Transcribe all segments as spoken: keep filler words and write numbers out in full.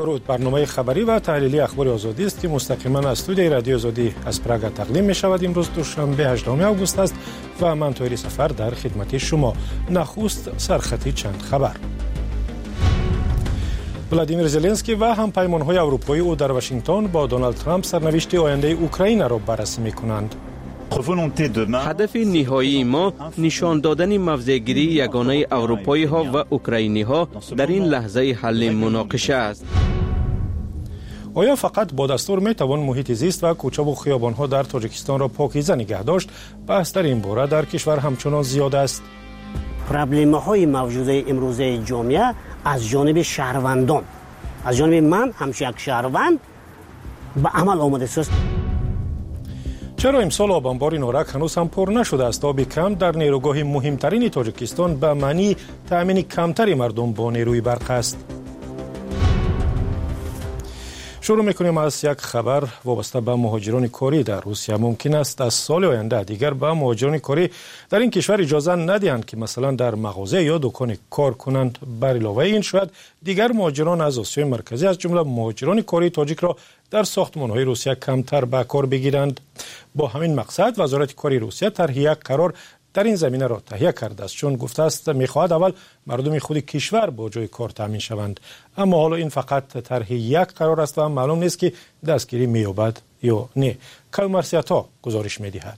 درود. برنامه خبری و تحلیلی اخبار آزادی است که مستقیما از استودیوی رادیو آزادی از پراگ تقدیم می شود. امروز دوشنبه هجدهم آگوست است و من طاهر سفر در خدمت شما. نخست سرخطی چند خبر. ولادیمیر زلنسکی و همپیمان‌های اروپایی او در واشنگتن با دونالد ترامپ سرنوشت آینده اوکراین را بررسی می‌کنند. هدف نهایی ما نشان دادن موضع‌گیری یگانه اروپایی ها و اوکراینی ها در این لحظه حل مناقشه است. آیا فقط با دستور می توان محیط زیست و کوچه و خیابان ها در تاجیکستان را پاکیزه نگه داشت؟ بحث در این باره در کشور همچنان زیاد است. پرابلم های موجود امروزه جامعه از جانب شهروندان، از جانب من همچون یک شهروند به عمل آمده است. چرا امسال آب انبار نارک هنوز هم پر نشده است؟ آب کم در نیروگاه مهمترین تاجیکستان به معنی تأمین کمتری مردم با نیروی برق است. شروع میکنیم از یک خبر وابسته به مهاجران کاری در روسیه. ممکن است از سال آینده دیگر به مهاجران کاری در این کشور اجازه ندهند که مثلا در مغازه یا دکان کار کنند. بر علاوه این شاید دیگر مهاجران از آسیای مرکزی از جمله مهاجران کاری تاجیک را در ساختمان‌های روسیه کمتر به کار بگیرند. با همین مقصد وزارت کاری روسیه طرح یک قرار در این زمینه را تهیه کرده است، چون گفته است می‌خواهد اول مردم خود کشور با جای کار تامین شوند. اما حالا این فقط طرح یک قرار است و معلوم نیست که دستگیری می‌یابد یا نه. کلمرسیاتا گزارش می‌دهد.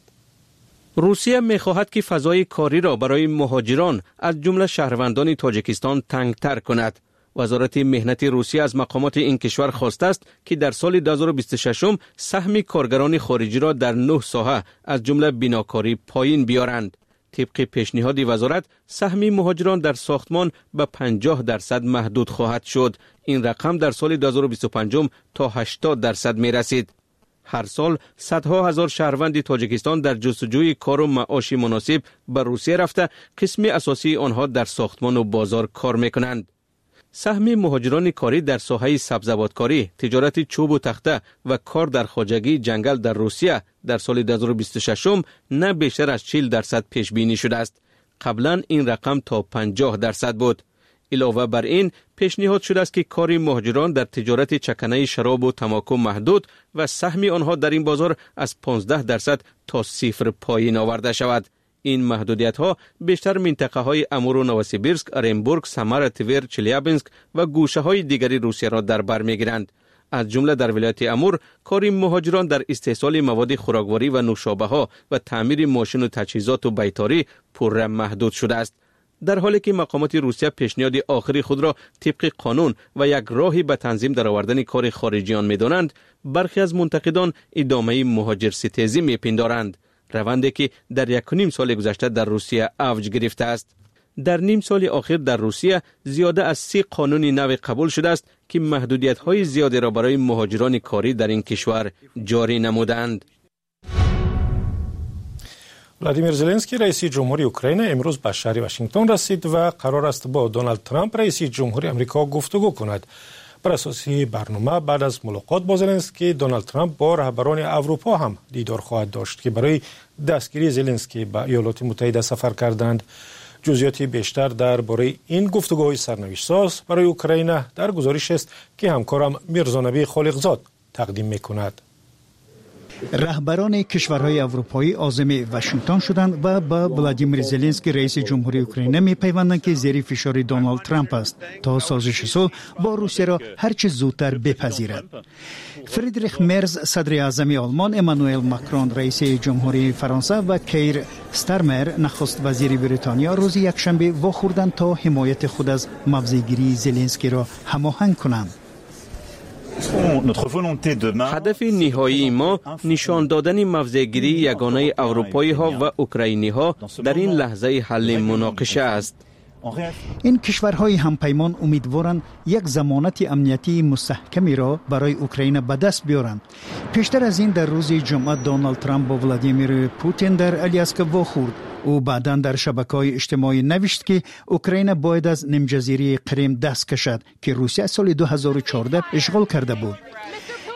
روسیه می‌خواهد که فضای کاری را برای مهاجران از جمله شهروندان تاجیکستان تنگ‌تر کند. وزارت مهنت روسیه از مقامات این کشور خواسته است که در سال دو هزار و بیست و شش سهم کارگران خارجی را در نه ساحه از جمله بناکاری پایین بیارند. طبق پیشنهاد وزارت سهم مهاجران در ساختمان به پنجاه درصد محدود خواهد شد. این رقم در سال دو هزار و بیست و پنج تا هشتاد درصد می رسید. هر سال صدها هزار شهروند تاجیکستان در جستجوی کار و معاش مناسب به روسیه رفته قسم اساسی آنها در ساختمان و بازار کار می کنند. سهم مهاجران کاری در ساحه سبزوادکاری، تجارت چوب و تخته و کار در خواجگی جنگل در روسیه در سال دو هزار و بیست و شش نه بیشتر از چهل درصد پیش بینی شده است. قبلا این رقم تا پنجاه درصد بود. علاوه بر این پیشنهاد شده است که کار مهاجران در تجارت چکنه شراب و تماکو محدود و سهم آنها در این بازار از پانزده درصد تا صفر پایین آورده شود. این محدودیت ها بیشتر منطقه های امور و نوسیبیرسک، ارنبورگ، سمر، تور، چلیابینسک و گوشه های دیگری روسیه را در بر میگیرند. از جمله در ولایت امور کار مهاجران در استحصال مواد خوراکواری و نوشابه ها و تعمیر ماشین و تجهیزات و بیتاری پرره محدود شده است. در حالی که مقامات روسیه پیشنهاد آخری خود را طبق قانون و یک راهی به تنظیم درآوردن کار خارجیان می‌دانند، برخی از منتقدان ادامه مهاجر ستیزی می‌پندارند. روندی که در یک و نیم سال گذشته در روسیه اوج گرفته است. در نیم سال اخیر در روسیه زیاده از سی قانون نو قبول شده است که محدودیت‌های زیادی را برای مهاجران کاری در این کشور جاری نمودند. ولادیمیر زلنسکی رئیس جمهوری اوکراین امروز به شهر واشنگتن رسید و قرار است با دونالد ترامپ رئیس جمهوری آمریکا گفتگو کند. بر اساس برنامه بعد از ملاقات با زلنسکی، دونالد ترامپ با رهبران اروپا هم دیدار خواهد داشت که برای دستگیری زلنسکی به ایالات متحده سفر کردند. جزئیات بیشتر درباره این گفتگوهای سرنوشت ساز برای اوکراین در گزارش است که همکارم میرزانبی خالقزاد تقدیم میکند. رهبران کشورهای اروپایی عازم واشنگتن شدند و با ولادیمیر زلنسکی رئیس جمهوری اوکراین میپیوندند که زیر فشار دونالد ترامپ است تا سازش صلح با روسیه را هرچه زودتر بپذیرد. فریدریخ مرز صدر اعظم آلمان، امانوئل ماکرون رئیس جمهوری فرانسه و کیر استارمر نخست وزیر بریتانیا روز یکشنبه واخوردند تا حمایت خود از موضع‌گیری زلنسکی را هماهنگ کنند. هدف نهایی ما نشان دادن موضع‌گیری یگانه اروپایی ها و اوکراینی ها در این لحظه حل مناقشه است. این کشورهای همپیمان امیدوارند یک ضمانت امنیتی مستحکمی را برای اوکراین به دست بیارند. پیشتر از این در روز جمعه دونالد ترامپ با ولادیمیر پوتین در الیاسک واخورد. او بعداً در شبکه‌های اجتماعی نوشت که اوکراین باید از نیم جزیره کریم دست کشد که روسیه سال دو هزار و چهارده اشغال کرده بود.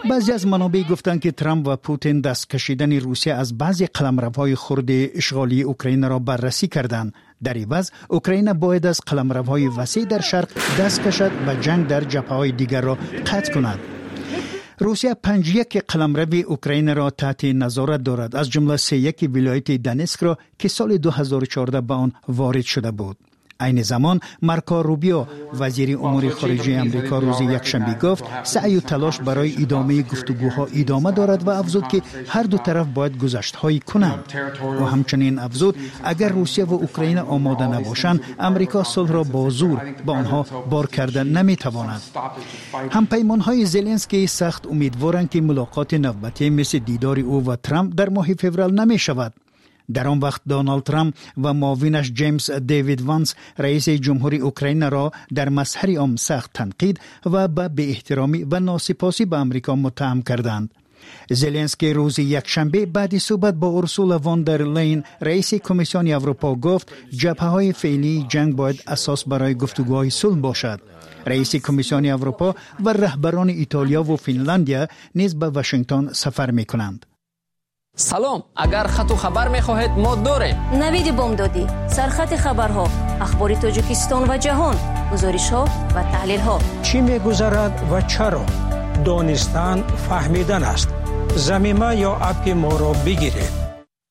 بعضی از منابع گفتند که ترامپ و پوتین دست کشیدن روسیه از بعضی قلمروهای خرد اشغالی اوکراین را بررسی کردند. در عوض اوکراین باید از قلمروهای وسیع در شرق دست کشد و جنگ در جبهه‌های دیگر را قطع کند. روسیه پنج یک قلمرو اوکراین را تحت نظارت دارد، از جمله سه یک ولایت دنسک را که سال دو هزار و چهارده به آن وارد شده بود. این زمان مارکو روبیو وزیر امور خارجه امریکا روز یکشنبه گفت سعی و تلاش برای ادامه گفتگوها ادامه دارد و افزود که هر دو طرف باید گذشت‌هایی کنند. و همچنین افزود اگر روسیه و اوکراین آماده نباشند امریکا صلح را با زور با آنها بار کردن نمیتواند. همپیمان‌های زلنسکی سخت امیدوارند که ملاقات نوبتی مثل دیدار او و ترامپ در ماه فوریه نمی‌شود. در آن وقت دونالد ترامپ و معاونش جیمز دیوید وانس رئیس جمهوری اوکراین را در مظهر عام سخت تنقید و به بی‌احترامی و ناسپاسی به امریکا متهم کردند. زلنسکی روز یکشنبه بعد صحبت با اورسولا وان در لین رئیس کمیسیون اروپا گفت جبهه‌های فعلی جنگ باید اساس برای گفتگوهای صلح باشد. رئیس کمیسیون اروپا و رهبران ایتالیا و فنلاندیا نیز به واشنگتن سفر می‌کنند. سلام، اگر خط و خبر می‌خواهید ما داریم. نوید بامدادی، سرخط خبرها، اخبار تاجیکستان و جهان، گزارش‌ها و تحلیل‌ها. چی می‌گذرد و چرا؟ دانستن فهمیدن است. زمینه یا اپ ما را بگیرید.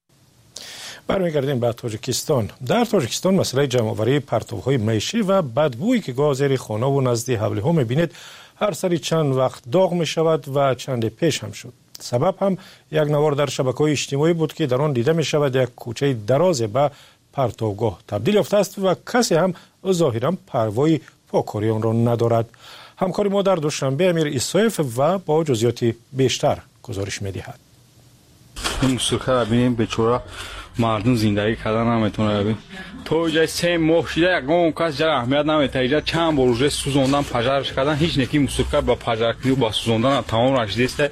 برمیگردیم به تاجیکستان. در تاجیکستان مسئله جمع‌آوری پرتوهای معیشتی و بدبویی که گاز زیر خانه و نزد حوله می‌بینید هر سری چند وقت داغ می‌شود و چند پیش هم شد. سبب هم یک نوار در شبکه‌های اجتماعی بود که در آن دیده می شود یک کوچه دراز به پرتوگاه تبدیل یافته است و کسی هم ظاهراً پروای پاکاری آن را ندارد. همکار ما در دوشنبه امیر ایسایف و با جزئیات بیشتر گزارش می‌دهد. این موسیقی را ببینیم بیچاره مردم زندگی کردن نمیتونه. ببین تو جای سه ماه شده یکم کس جای اهمیت نمیده. اینجا چند بار روز سوزوندن پجرش کردن، هیچ نکی موسیقی با پجرکی و با سوزوندن تمام رشته است.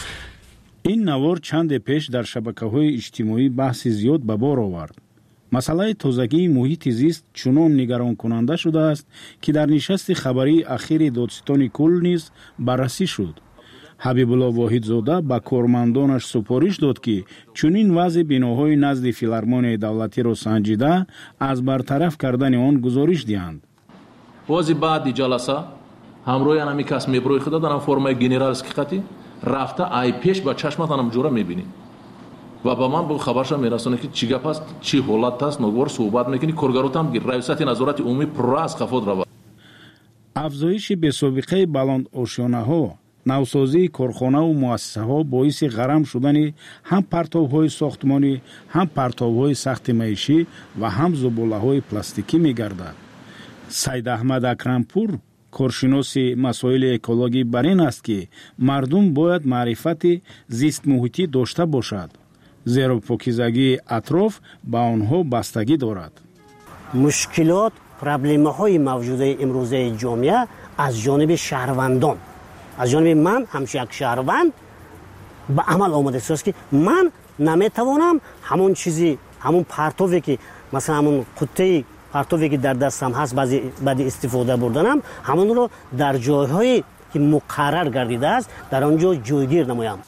این نوار چند پیش در شبکه‌های اجتماعی بحث زیاد به بار آورد. مسئله تازگی محیط زیست چنان نگران کننده شده است که در نشست خبری اخیر دادستان کل نیز بررسی شد. حبیب الله واحدزاده به کارمندانش سپارش داد که چنین وضع بناهای نزد فیلارمونی دولتی را سنجیده از برطرف کردن آن گزارش دهند. وازی بعد جلسه همراه انمی کس میبروی خدا دارم فرمای گنرالسکی خطی رفته ای پیش با چشمت انم جوره میبینی و با من به خبرش میرسونه که چی گپ است، چی حالت است، نگور صحبت میکنی کارگروت هم گیر رئیست نظارت عمومی پر از خفاد روا. افزایش به سابقه بلند آشیانه ها، نوسازی کارخانه و مؤسسه ها باعث غرم شدن هم پرتاب های ساختمانی، هم پرتاب های سخت معیشتی و هم زباله های پلاستیکی میگردد. سید احمد اکرمپور کارشناس مسائل اکولوژی بر این است که مردم باید معرفت زیست محیطی داشته باشد، زیرا پاکیزگی اطراف به آنها بستگی دارد. مشکلات پرابلم‌های موجود امروزه جامعه از جانب شهروندان، از جانب من همچون یک شهروند به عمل آمده است که من نمیتوانم همون چیزی، همون پرتوی که مثلا همون قطعه پرتوی که در دستم هست بعضی بعد استفاده بردنم همون رو در جای‌هایی که مقرر گردیده است در آنجا جایگیر نمایم.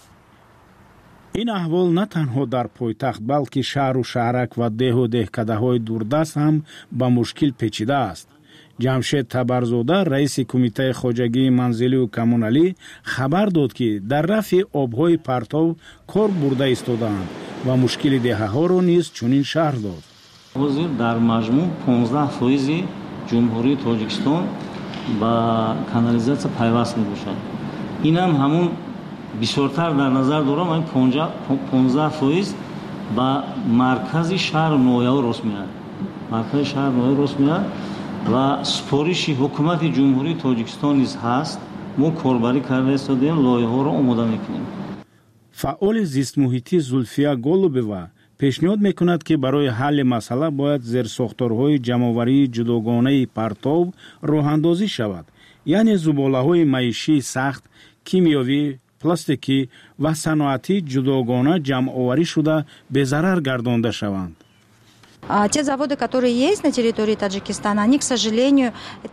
این احوال نه تنها در پایتخت بلکه شهر و شهرک و ده و دهکده‌های دوردست هم به مشکل پیچیده است. جمشید تبرزاده رئیس کمیته خواجگی منزلی و کمونالی خبر داد که در رفع آب‌های پرتو کار برده ایستادند و مشکل دهه‌ها را نیز چنین شرح داد. حاضر در مجموع پانزده فیصد جمهوری تاجیکستان با کانالیزاسیا پیوست می‌باشد. این هم همون بسیارتر در نظر دارم این پانزده فیصد با مرکز شهر نویا راست میاد. مرکز شهر نویا راست میاد و سپارش حکومت جمهوری تاجیکستان نیز هست. ما کاربری کرده استادیم لایحه‌ها را آماده می‌کنیم. فعال زیست محیطی زولفیا گولوبوا پیشنهاد میکند که برای حل مسئله باید زیرساختارهای جمع‌آوری جداگانه پرتاب راه‌اندازی شود، یعنی زباله‌های معیشتی سخت، کیمیاوی، پلاستیکی و صنعتی جداگانه جمع‌آوری شده به ضرر گردانده شوند. Те заводы, которые есть на территории Таджикистана, они, к сожалению, это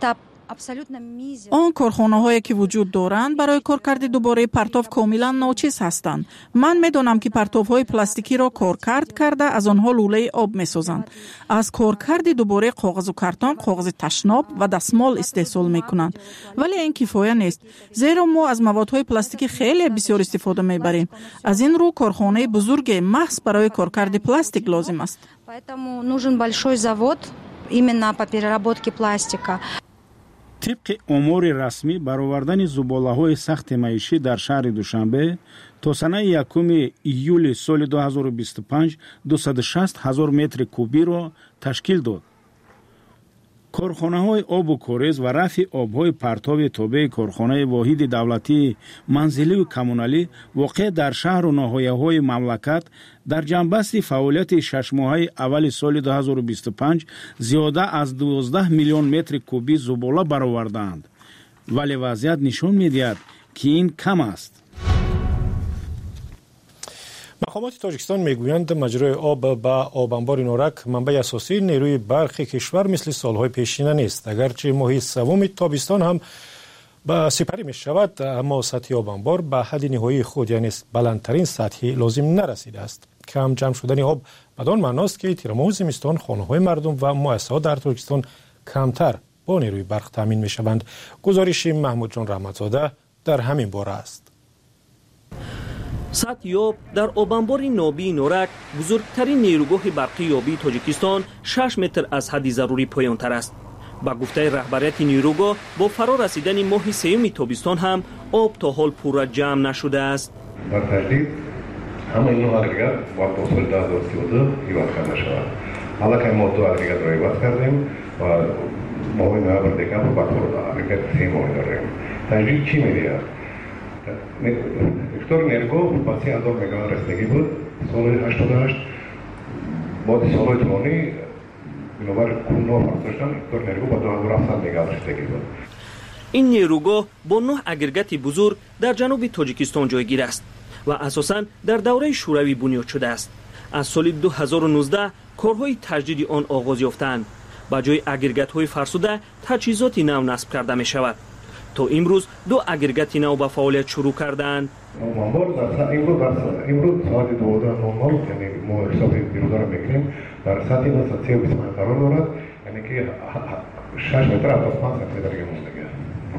آن کارخانه‌هایی که وجود دارند برای کارکرد دوباره پرتاب کاملا ناچیز هستند. من می‌دانم که پرتاب‌های پلاستیکی را کارکرد کرده از آنها لوله آب می‌سازند. از کارکرد دوباره کاغذ و کارتون، کاغذ تشناب و دستمال استحصال می‌کنند. ولی این کفایه نیست، زیرا ما از موادهای پلاستیکی خیلی بسیار استفاده می‌بریم. از این رو کارخانه بزرگ محض برای کارکرد پلاستیک لازم است. Поэтому нужен большой завод именно по переработке пластика. طبق امور رسمی برآوردن زباله‌های سخت معیشی در شهر دوشنبه تا سنه یکم ایول سال دو هزار و بیست و پنج دویست و شصت هزار متر کوبی را تشکیل داد. کارخانه‌های آب و کاریز و رفع آب‌های پرتاب تابع کارخانه واحد دولتی منزلی و کمونالی واقع در شهر و ناحیه‌های مملکت در جنبست فعالیت شش ماهه اول سال دو هزار و بیست و پنج زیاده از دوازده میلیون متر کوبی زباله برآوردند. ولی وضعیت نشان می‌دهد که این کم است. مقامات تاجیکستان میگویند مجرای آب به آب انبار نورک منبع اساسی نیروی برق کشور مثل سالهای پیشینه نیست. اگرچه ماه سوم تابستان هم به سپری می شود، اما سطح آب انبار به حد نهایی خود یعنی بلندترین سطحی لازم نرسیده است. کم جمع شدن آب بدان معناست که تیر ماه زمستان خانه‌های مردم و مؤسسات در تاجیکستان کمتر با نیروی برق تامین می شوند. گزارش محمود جان رحمتزاده در همین باره است. سطح آب در آبانبار نابی نورک بزرگترین نیروگاه برقی یابی تاجیکستان شش متر از حد ضروری پایان‌تر است. با گفته رهبریت نیروگاه با فرا رسیدن ماه سوم تابستان هم آب تا حال پورا جمع نشده است. در تجدید همه این اگریگات با دو سال دو هزار و سی و دو ایواد کرده شود. حالا که ما دو اگریگات را ایواد کردیم و ماه نوامبر دکمبر با فرا اگریگات سه ماه داریم. تجدید چی می‌دهد؟ اکتور نیروگاه با سی هزار مگاوات رسیدگی بود سال هشتاد و هشت. بعد سالهای طولانی بنابر کنو فرسوشتن اکتور نیروگاه با دو هزار و هفتصد مگاوات رسیدگی بود. این نیروگاه با نه اگریگات بزرگ در جنوب تاجیکستان جایگیر است و اساساً در دوره شوروی بنیاد شده است. از سال دو هزار و نوزده کارهای تجدید آن آغاز یافتند. با جای اگریگات‌های فرسوده تجهیزات نو نصب کرده می شود. تا امروز دو اگریگات نو به فعالیت شروع کردند. امروز در امروز در امروز ساعت دوازده نود یعنی ما حساب بیرودار میگیریم در ساعت دو ساعت و بیست قرار دارد، یعنی که شش متر از پانصد متر مونده.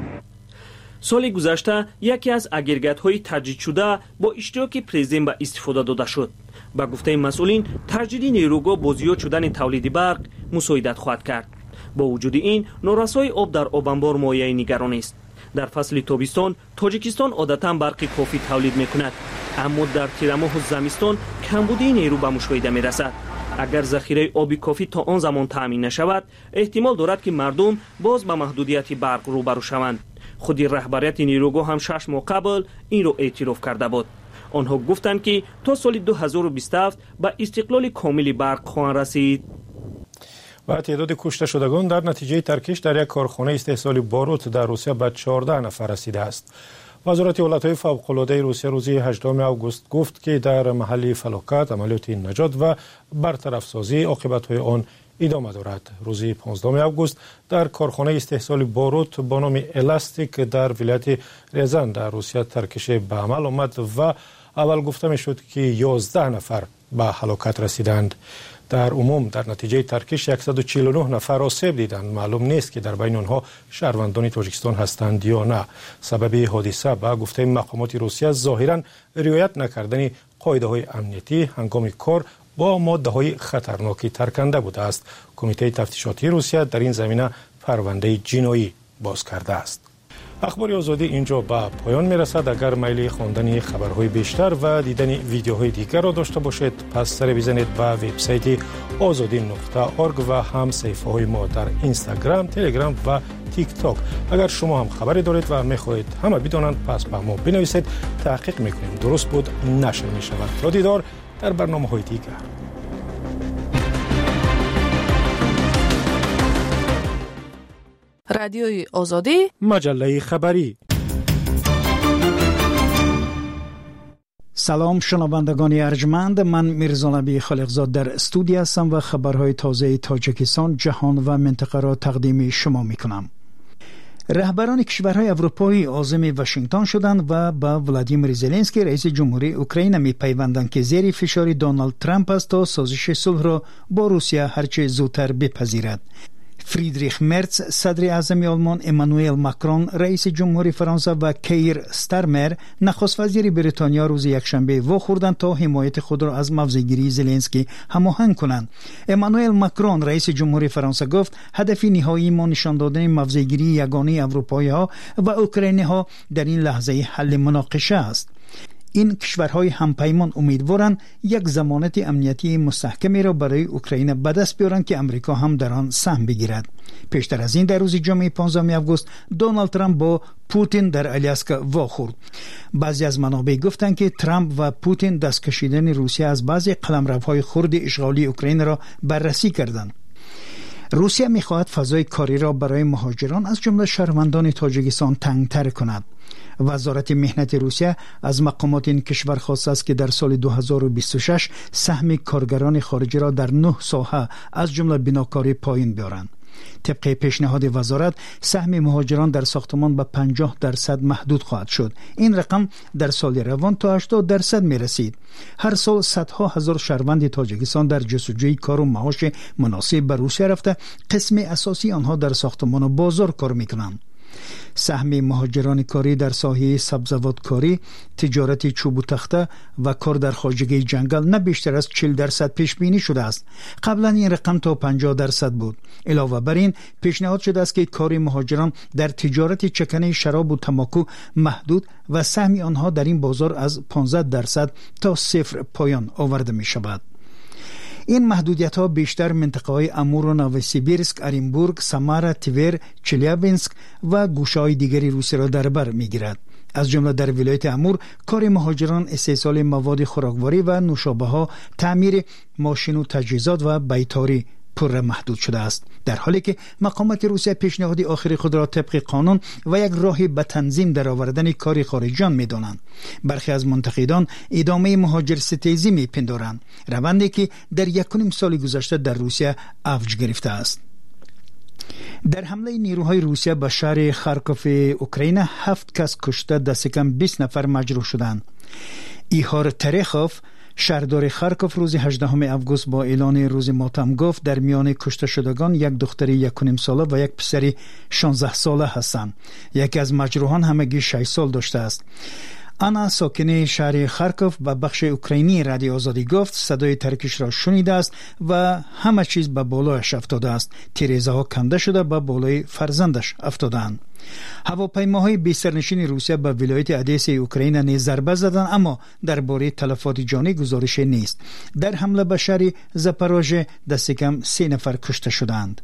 سال گذشته یکی از اگریگات‌های تجدید شده با اشتراک پرزیدنت به استفاده داده شد. با گفته مسئولین تجدید نیروگاه با زیاد شدن تولید برق مساعدت خواهد کرد. با وجود این نارسایی آب در آب انبار مایه نگرانی است. در فصل تابستان تاجیکستان عادتاً برق کافی تولید می‌کند، اما در تیر ماه و زمستان کمبودی نیرو به مشاهده می‌رسد. اگر ذخیره آبی کافی تا آن زمان تامین نشود، احتمال دارد که مردم باز به محدودیت برق روبرو شوند. خودی رهبریت نیروگاه هم شش ماه قبل این را اعتراف کرده بود. آنها گفتند که تا سال دو هزار و بیست و هفت به استقلال کامل برق خواهند رسید. و تعداد کشته شدگان در نتیجه ترکش در یک کارخانه استحصال باروت در روسیه به چهارده نفر رسیده است. وزارت حالتهای فوق‌العاده روسیه روز هجدهم آگوست گفت که در محل فلاکت عملیات نجات و برطرف سازی عاقبت‌های آن ادامه دارد. روز پانزدهم آگوست در کارخانه استحصال باروت با نام الاستیک در ولایت ریزان در روسیه ترکش به عمل آمد و اول گفته می‌شد که یازده نفر به هلاکت رسیدند. در عموم در نتیجه ترکش صد و چهل و نه نفر آسیب دیدند. معلوم نیست که در بین آنها شهروندان تاجیکستان هستند یا نه. سبب حادثه به گفته مقامات روسیه ظاهراً رعایت نکردن قاعده‌های امنیتی هنگام کار با ماده‌های خطرناکی ترکنده بوده است. کمیته تفتیشاتی روسیه در این زمینه پرونده جنایی باز کرده است. اخبار آزادی اینجا به پایان میرسد. اگر میل خواندن خبرهای بیشتر و دیدن ویدیوهای دیگر را داشته باشید پس سر بزنید به وبسایت آزادی نقطه اورگ و هم صفحه های ما در اینستاگرام، تلگرام و تیک تاک. اگر شما هم خبری دارید و میخواهید همه بدانند پس به ما بنویسید، تحقیق میکنیم درست بود نشر میشود. تا دیدار در برنامه های دیگر. رادیوی آزادی، مجله خبری. سلام شنوندگان ارجمند، من میرزا نبی خالقزاد در استودیو هستم و خبرهای تازه تاجیکستان، جهان و منطقه را تقدیم شما میکنم. رهبران کشورهای اروپایی عازم واشنگتن شدند و با ولادیمیر زلنسکی رئیس جمهوری اوکراین می پیوندند که زیر فشار دونالد ترامپ است تا سازش صلح را با روسیه هرچه زودتر بپذیرد. فریدریخ مرتز صدر اعظم آلمان، امانوئل ماکرون رئیس جمهوری فرانسه و کیر ستارمر نخست وزیر بریتانیا روز یکشنبه واخوردند تا حمایت خود را از موضع‌گیری زلنسکی هماهنگ کنند. امانوئل ماکرون رئیس جمهوری فرانسه گفت هدف نهایی ما نشان دادن موضع‌گیری یگانه اروپایی‌ها و اوکراینی‌ها در این لحظه حل مناقشه است. این کشورهای همپیمان امیدوارند یک ضمانت امنیتی مستحکمی را برای اوکراین به دست بیارند که امریکا هم در آن سهم بگیرد. پیشتر از این در روز جمعه پانزدهم آگوست دونالد ترامپ با پوتین در آلاسکا واخورد. بعضی از منابع گفتند که ترامپ و پوتین دست کشیدن روسیه از بعضی قلمروهای خرد اشغالی اوکراین را بررسی کردند. روسیه می‌خواهد فضای کاری را برای مهاجران از جمله شهروندان تاجیکستان تنگ‌تر کند. وزارت مهنت روسیه از مقامات این کشور خواسته است که در سال دو هزار و بیست و شش سهم کارگران خارجی را در نه ساحه از جمله بناکاری پایین بیارند. طبق پیشنهاد وزارت سهم مهاجران در ساختمان به پنجاه درصد محدود خواهد شد. این رقم در سال روان تا هشتاد درصد می رسید. هر سال صدها هزار شهروند تاجیکستان در جستجوی کار و معاش مناسب به روسیه رفته، قسم اساسی آنها در ساختمان و بازار کار می کنند. سهم مهاجران کاری در ساحه سبزوادکاری، تجارت چوب و تخته و کار در خواجگی جنگل نه بیشتر از چهل درصد پیش بینی شده است. قبلا این رقم تا پنجاه درصد بود. علاوه بر این پیشنهاد شده است که کار مهاجران در تجارت چکنه شراب و تماکو محدود و سهم آنها در این بازار از پانزده درصد تا صفر پایان آورده می شود. این محدودیت ها بیشتر منطقه های امور و نووسیبیرسک، اورینبورگ، سامارا، تیور، چلیابینسک و گوشه های دیگری روسیه را در بر می گیرد. از جمله در ولایت امور کار مهاجران استحصال مواد خوراکواری و نوشابه ها، تعمیر ماشین و تجهیزات و بیتاری پر محدود شده است، در حالی که مقامات روسیه پیشنهاد آخری خود را طبق قانون و یک راهی به تنظیم در آوردن کار خارجیان می دانند. برخی از منتقدان ادامه مهاجر ستیزی می پندارند، روندی که در یک و نیم سال گذشته در روسیه اوج گرفته است. در حمله نیروهای روسیه به شهر خارکوف اوکراین هفت کس کشته، دست کم بیست نفر مجروح شدند. ایهار ترخوف شهردار خارکوف روز هجدهم آگوست با اعلان روز ماتم گفت در میان کشته شدگان یک دختر یک و نیم ساله و یک پسر شانزده ساله هستند. یکی از مجروحان همگی شش سال داشته است. آنا ساکن شهر خارکوف به بخش اوکراینی رادیو آزادی گفت صدای ترکش را شنیده است و همه چیز به بالایش افتاده است. تیریزه ها کنده شده به بالای فرزندش افتادند. هواپیماهای بی سرنشین روسیه به ولایت ادیسه اوکراین نیز ضربه زدند، اما درباره تلفات جانی گزارش نیست. در حمله به شهر زاپاروژه دست کم سه نفر کشته شدند.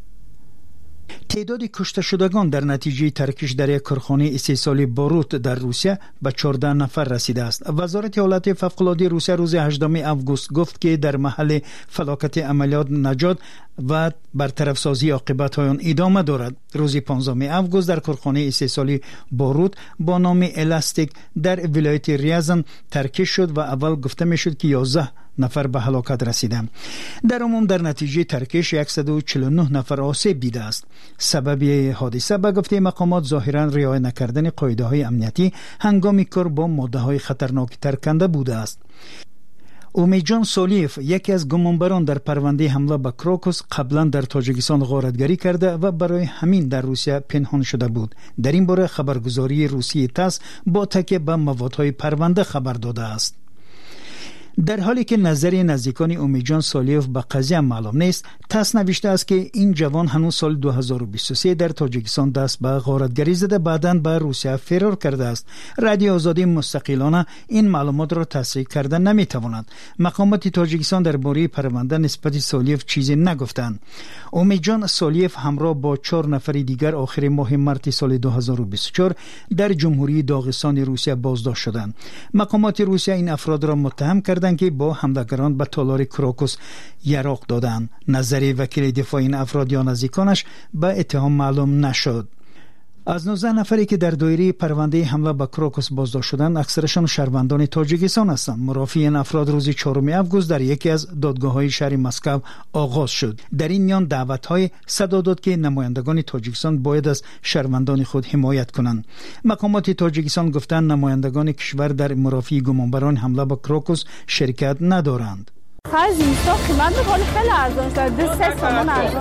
تعداد کشته شدگان در نتیجه ترکش در یک کارخانه استحصال باروت در روسیه به چهارده نفر رسیده است. وزارت حالات فوق‌العاده روسیه روز هجدهم آگوست گفت که در محل فلاکت عملیات نجات و برطرف سازی عاقبت آن ادامه دارد. روز پانزدهم آگوست در کارخانه استحصال باروت با نام الاستیک در ولایت ریازن ترکش شد و اول گفته می شد که یازده نفر به هلاکت رسیدند. در عموم در نتیجه ترکش صد و چهل و نه نفر آسیب دیده است. سبب حادثه به گفته مقامات ظاهرا رعایت نکردن قاعده های امنیتی هنگام کار با ماده های خطرناک ترکنده بوده است. اومیجان سولیف یکی از گمانبران در پرونده حمله به کراکوس قبلا در تاجیکستان غارتگری کرده و برای همین در روسیه پنهان شده بود. در این باره خبرگزاری روسی تاس با تکیه به موادهای پرونده خبر داده است. در حالی که نظر نزدیکان اومیجان سالیوف به قضیه معلوم نیست، تاس نوشته است که این جوان هنوز سال دو هزار و بیست و سه در تاجیکستان دست به غارتگری زده، بعداً به روسیه فرار کرده است. رادیو آزادی مستقلانه این معلومات را تصحیح کردن نمیتواند. مقامات تاجیکستان درباره پرونده نسبت سالیوف چیزی نگفتند. اومیجان سالیوف همراه با چهار نفر دیگر آخر ماه مارس سال دو هزار و بیست و چهار در جمهوری داغستان روسیه بازداشت شدند. مقامات روسیه این افراد را متهم کردند که با حملگران به تالار کراکوس یراق دادند. نظر وکیل دفاع این افراد یا نزدیکانش به اتهام معلوم نشد. از نوزده نفری که در دایره پرونده حمله به کروکوس بازداشت شدند، اکثرشان شهروندان تاجیکستان هستند. مرافعه این افراد روز چهارم اوگوست در یکی از دادگاه‌های شهر مسکو آغاز شد. در این میان دعوت‌های صدا داد که نمایندگان تاجیکستان باید از شهروندان خود حمایت کنند. مقامات تاجیکستان گفتند نمایندگان کشور در مرافعه گمانبران حمله به کروکوس شرکت ندارند. خرج اینستا قیمت می‌کنه خیلی ارزان شده. دو سه تومان ارزان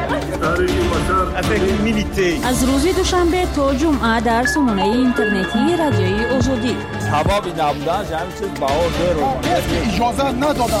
شده. از روز دوشنبه تا جمعه در سامانه اینترنتی رادیوی آزادی. حبابی نبودن جمعی چیز بهار داره. اجازه ندادن.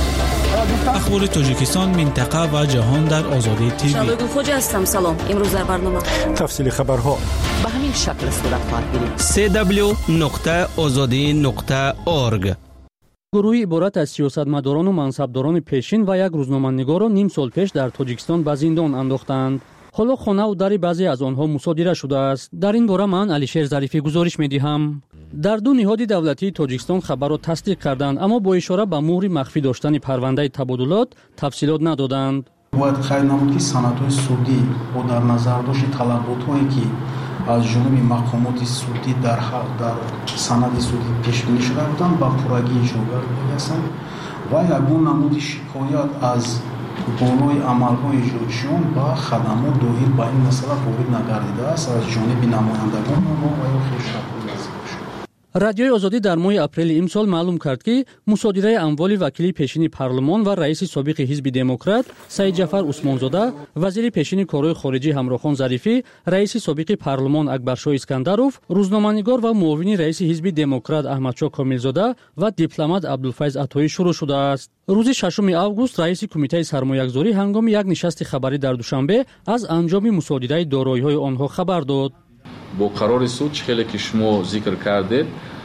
اخبار تاجیکستان، منطقه و جهان در آزادی تیوی. شادو خوجا هستم. سلام. امروز در برنامه تفصیل خبرها به همین شکل صورت خواهد گرفت. سه دبلیو نقطه آزادی نقطه اورگ. گروهی عبارت از سیاستمداران و منصبداران پیشین و یک روزنامه‌نگار را نیم سال پیش در تاجیکستان به زندان انداختند. حالا خانه و در بعضی از آنها مصادره شده است. در این باره من علیشیر ظریفی گزارش می‌دهم. در دو نهاد دولتی تاجیکستان خبر را تصدیق کردند، اما با اشاره به مهر مخفی داشتن پرونده تبادلات تفصیلات ندادند. باید خیلی نمود که سندهای سودی با در نظر داشت طلبات‌هایی که از جانب مقامات سودی در در سند سودی پیش بینی شده بودند با پورگی اجرا می‌رسند و یگان نمود شکایت از بالای عمل‌های اجرایشون با خدمات داخل با این مسئله وارد نگردیده است از جانب نمایندگان ما و یا خیشت‌های رادیوی آزادی در ماه اپریل امسال معلوم کرد که مصادره اموال وکیل پیشین پارلمان و رئیس سابق حزب دموکرات سید جعفر عثمانزاده، وزیر پیشین کارهای خارجی همراهخان ظریفی، رئیس سابق پارلمان اکبرشاه اسکندروف، روزنامه‌نگار و معاون رئیس حزب دموکرات احمدشاه کاملزاده و دیپلمات عبدالفیض عطایی شروع شده است. روز ششم اوگوست رئیس کمیته سرمایه‌گذاری هنگام یک نشست خبری در دوشنبه از انجام مصادره دارایی‌های آنها خبر داد. با قرار سود خیلی که شما ذکر کردید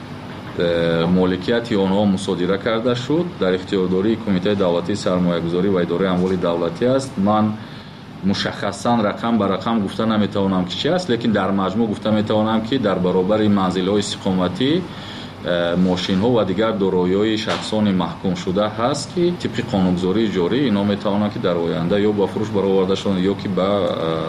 مالکیت آنها مصادره کرده شد در اختیارداری کمیته دولتی سرمایه‌گذاری و اداره اموال دولتی است. من مشخصا رقم به رقم گفته نمیتوانم که چی است، لیکن در مجموع گفته میتوانم که در برابر منزل‌های استقامتی، ماشین‌ها و دیگر دارایی‌های شخصان محکوم شده هست که طبق قانونگذاری جاری اینا میتوانند که در آینده یا با فروش برآورده شوند یا که با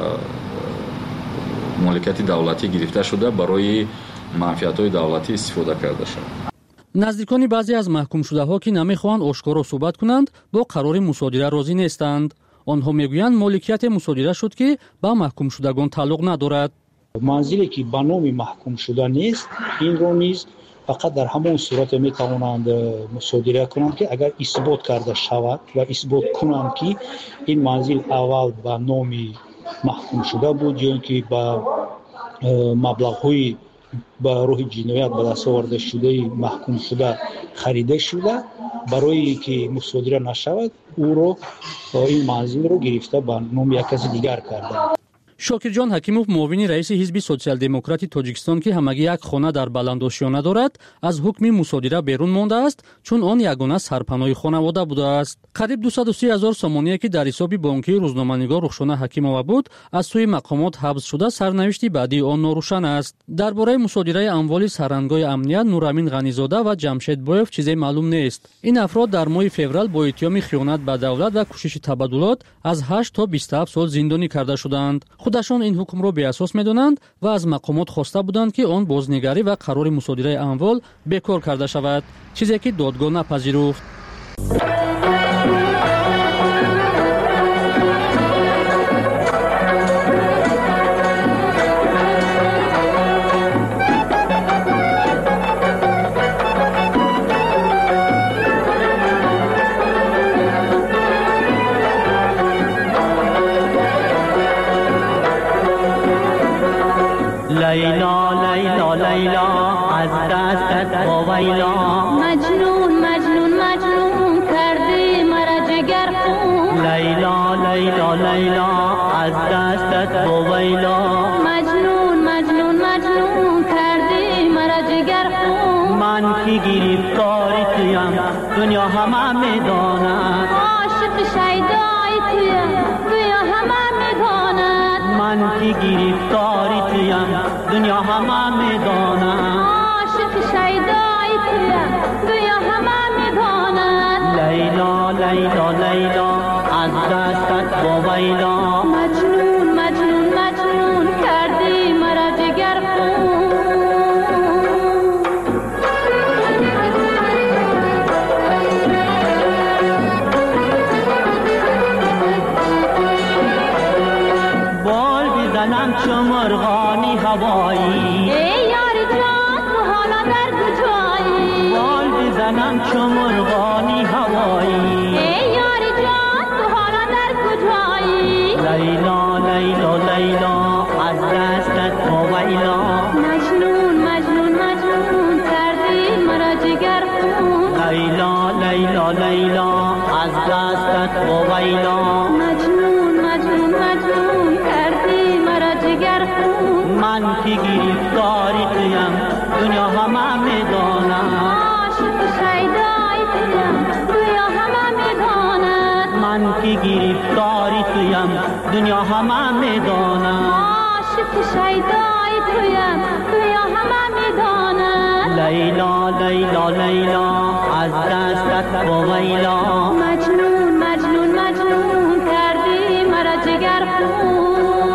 مالکیت دولتی گرفته شده برای منفعت‌های دولتی استفاده کرده شد. نزدیکان بعضی از محکوم شده ها که نمیخواهند آشکارا صحبت کنند با قرار مصادره راضی نیستند. آنها میگویند مالکیت مصادره شد که با محکوم شدگان تعلق ندارد. منزلی که به نام محکوم شده نیست این رو نیز فقط در همون صورت میتوانند مصادره کنند که اگر اثبات کرده شود و اثبات کنند که این منزل اول به نام محکوم شده بود یا اینکه با مبلغ‌های با روح جنایت به دست آورده شده محکوم شده خریده شده، برای که مصادره نشود او رو این منزل رو گرفته به نام یک کس دیگر کرده. شاکرجان حکیموف معاون رئیس حزب سوسیال دموکراتی تاجیکستان که همگی یک خانه در بلندآشیانه دارد از حکم مصادره بیرون مانده است چون آن یگانه سرپناه خانواده بوده است. قریب دویست و سی هزار سامانیه که در حساب بانکی روزنامه‌نگار رخشانه حکیمова بود از سوی مقامات حبس شده، سرنوشت بعدی آن ناروشن است. درباره مصادره اموال سرهنگ‌های امنیت نورامین غنیزاده و جمشید بویف چیزی معلوم نیست. این افراد در ماه فوریه با اتهام خیانت به دولت و کوشش تبادلات از هشت تا بیست و هفت سال زندانی کرده شدند. خودشان این حکم را بی اساس می‌دانند و از مقامات خواسته بودند که آن بازنگری و قرار مصادره اموال بیکار کرده شود، چیزی که دادگاه نپذیرفت. لیلا لیلا لیلا از دستت وایلا مجنون مجنون مجنون کردی مرا جگر خون لیلا لیلا لیلا از دستت وایلا مجنون مجنون مجنون کردی مرا جگر خون من که گرفتاری تویم دنیا همه میداند عاشق شیدای تویم دنیا همه میداند من که گرفتاری تویم دنیا همه میداند عاشق شیدای تویم دنیا همه میداند لیلا لیلا لیلا از دستت با ویلا مجنون مجنون مجنون کردی مرا بزنم چو مرغانی هوایی ای یار جان تو حالا در کجایی بال بزنم چو مرغانی هوایی ای یار جان تو حالا در کجایی لیلا لیلا لیلا از دستت ویلا مجنون مجنون مجنون کردی مرا جگر خون لیلا لیلا لیلا از دستت ویلا مجنون مجنون مجنون کردی مرا جگر خون من که گرفتاری تویم دنیا همه میداند عاشق شیدای تویم دنیا همه میداند من که گرفتاری تویم دنیا همه میداند عاشق شیدای تویم دنیا همه میداند لیلا لیلا لیلا از دستت ویلا مجنون مجنون مجنون کردی مرا جگر خون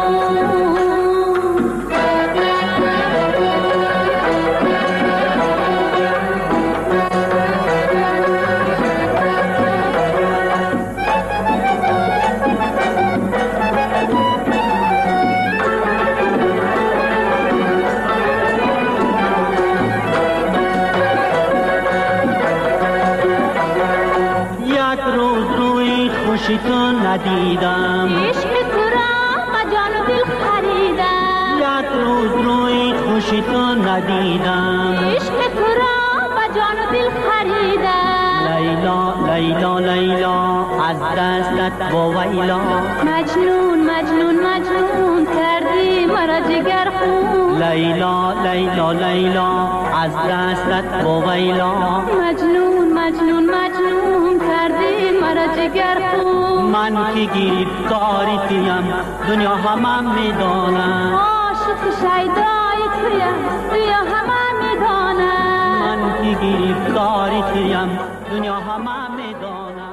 تو ندیدم عشق تو را با جان و دل خریدم یک روز روی خوشی تو ندیدم عشق تو را با جان و دل خریدم لیلا لیلا لیلا از دستت ویلا مجنون مجنون مجنون کردی مرا جگر خون لیلا لیلا لیلا از دستت ویلا مجنون مجنون مجنون کردی مرا جگر خون من که گرفتاری تویم دنیا همه میداند عاشق شیدای تویم دنیا همه میداند من که گرفتاری تویم دنیا همه میداند.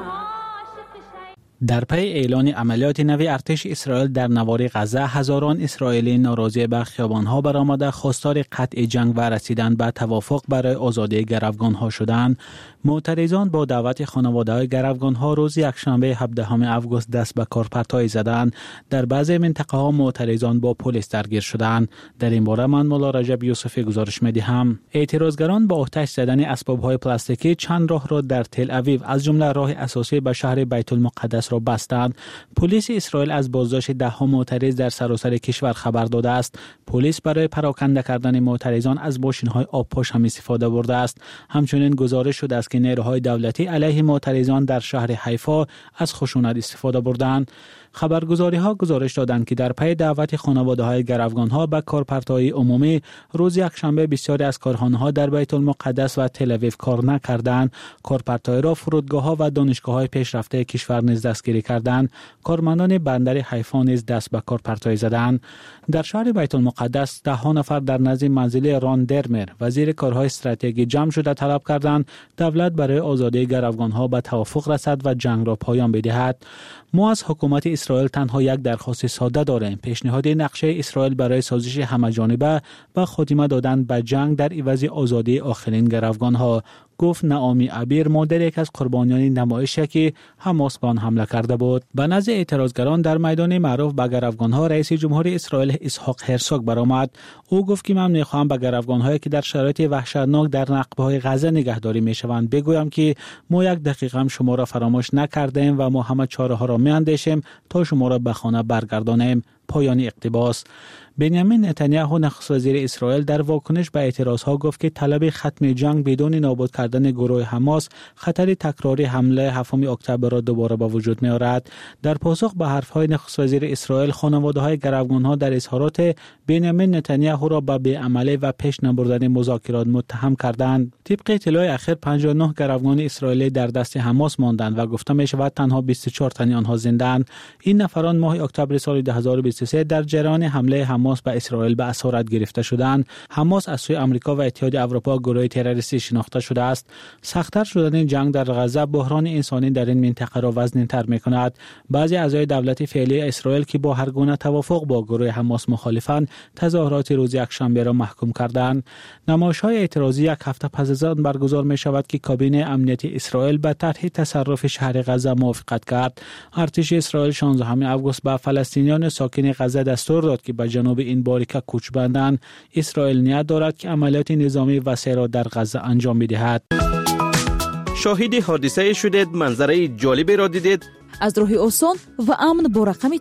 در پی اعلان عملیات نو ارتش اسرائیل در نوار غزه، هزاران اسرائیلی ناراضی به خیابان‌ها برآمده خواستار قطع جنگ و رسیدن به توافق برای آزادی گروگان‌ها شدند. معترضان با دعوت خانواده‌های گروگان‌ها روز یکشنبه هفدهم اوگوست دست به کار پرتای زدند. در بعضی منطقه‌ها معترضان با پلیس درگیر شدند. در این باره من مولا رجب یوسفی گزارش می‌دهم. اعتراضگران با آتش زدن اسباب‌های پلاستیکی چند راه را در تل اویو از جمله راه اساسی به شهر بیت المقدس را بستند. پلیس اسرائیل از بازداشت ده ها معترض در سراسر کشور خبر داده است. پلیس برای پراکنده کردن معترضان از ماشین‌های آبپاش هم استفاده برده است. همچنین گزارش شده است که نیروهای دولتی علیه معترضان در شهر حیفا از خشونت استفاده بردند. خبرگزاری ها گزارش دادند که در پی دعوت خانواده های گروگان ها به کارپرتای عمومی روز یکشنبه بسیاری از کارخانه ها در بیت المقدس و تل اویو کار نکردند. کارپرتای را فرودگاه ها و دانشگاه های پیشرفته کشور نیز دستگیری کردند. کارمندان بندر حیفا نیز دست به کارپرتای زدند. در شهر بیت المقدس ده ها نفر در نزد منزل ران درمر وزیر کارهای استراتژی جمع شده طلب کردند دولت برای آزادی گروگان ها به توافق رسد و جنگ را پایان بدهد. ما از حکومت اسرائیل تنها یک درخواست ساده داریم: پیشنهاد نقشه اسرائیل برای سازش همه‌جانبه و خاتمه دادن به جنگ در عوض آزادی آخرین گروگان ها، گفت نعامی عبیر، مادر یک از قربانیان نمایشی که حماس به آن حمله کرده بود. به نزد اعتراضگران در میدان معروف به گروگان‌ها رئیس جمهور اسرائیل اسحاق هرزوگ برآمد. او گفت که من می‌خواهم به گروگان‌هایی که در شرایط وحشتناک در نقب‌های غزه نگهداری می‌شوند بگویم که ما یک دقیقه هم شما را فراموش نکردیم و ما همه چاره‌ها را می‌اندیشیم تا شما را به خانه برگردانیم. پایان اقتباس. بنیامین نتانیاهو نخست وزیر اسرائیل در واکنش به اعتراضها گفت که طلب ختم جنگ بدون نابود کردن گروه حماس خطر تکراری حمله هفتم اکتبر را دوباره به وجود می آورد. در پاسخ به حرفهای نخست وزیر اسرائیل، خانواده‌های گروگان‌ها در اظهارات بنیامین نتانیاهو را به بی‌عملی و پیش نبردن مذاکرات متهم کردند. طبق اطلاع اخیر پنجاه و نه گروگان اسرائیلی در دست حماس ماندند و گفته می شود تنها بیست و چهار تن آنها زنده‌اند. این نفران ماه اکتبر سال دو هزار و بیست و سه در جریان حمله حماس به اسرائیل به اسارت گرفته شدند. حماس از سوی آمریکا و اتحاد اروپا گروه تروریستی شناخته شده است. سخت‌تر شدن جنگ در غزه بحران انسانی در این منطقه را وزن‌تر می‌کند. بعضی اعضای دولت فعلی اسرائیل که با هر گونه توافق با گروه حماس مخالفند، تظاهرات روز یکشنبه را محکوم کردند. نمایش‌های اعتراضی یک هفته پس از آن برگزار می‌شود که کابینه امنیتی اسرائیل به طرح تصرف شهر غزه موافقت کرد. ارتش اسرائیل شانزدهم اوگوست به فلسطینیان ساکن فلسطین غزه دستور داد که به جنوب این باریکه کوچ بندند، اسرائیل نیت دارد که عملیات نظامی وسیع را در غزه انجام بدهد. شاهد حادثه شدید، منظره جالبی را دیدید؟ از راه آسان و امن با رقم